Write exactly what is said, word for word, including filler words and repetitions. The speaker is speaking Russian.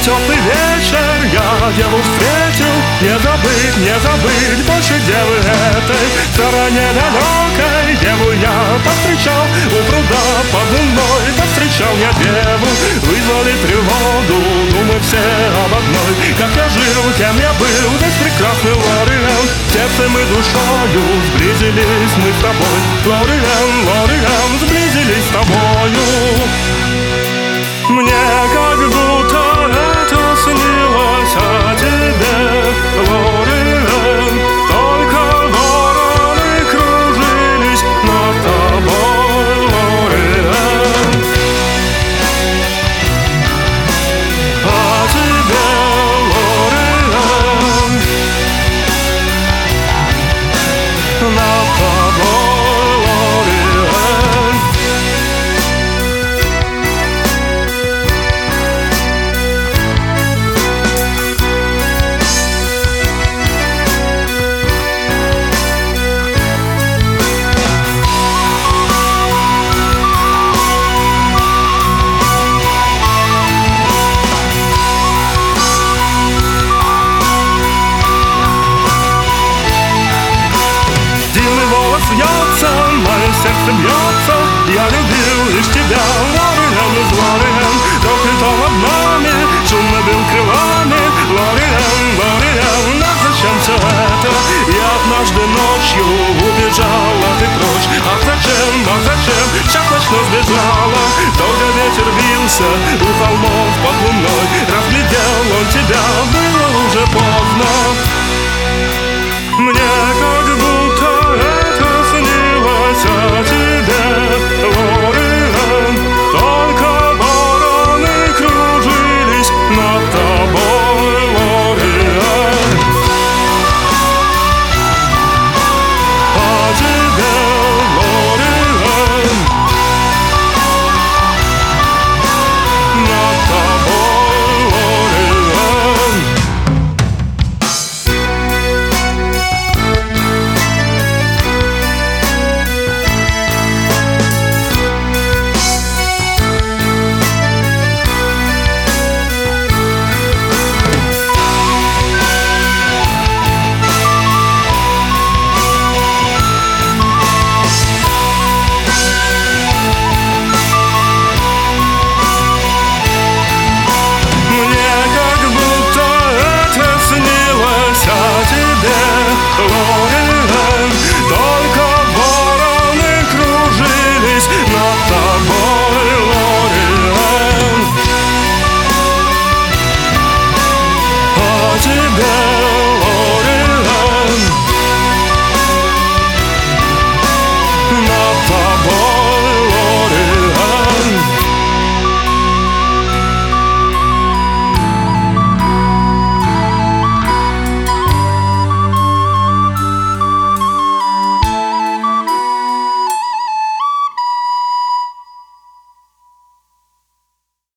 теплый вечер я деву встретил. Не забыть, не забыть больше девы этой. В стороне далекой деву я повстречал. У пруда под луной повстречал я деву. Вызвали тревогу, думы все об одной. Как я жил, кем я был, весь прекрасный Лориан. Сердцем и душою сблизились мы с тобой. Лориан, Лориан, сблизились с тобою. Мне как будто это снилось о тебе, Лориан. Только вороны кружились над тобой, Лориан. О тебе, Лориан. Над тобой, Лориан. Смеется, мое сердце бьется. Я любил лишь тебя, Лориан из Лориан. Проклятом обмане, шумно бил крылами. Лориан, Лориан, а зачем все это? Я однажды ночью убежал, а ты прочь. А зачем, а зачем, час ночной сбежала. Долго ветер вился у холмов под луной. Разглядел он тебя, было уже поздно. Мне как будто это снилось о тебе, Лориан. Только вороны кружились над тобой, Лориан. О тебе, Лориан. Над тобой, Лориан. Мне как будто это снилось о тебе, Лориан.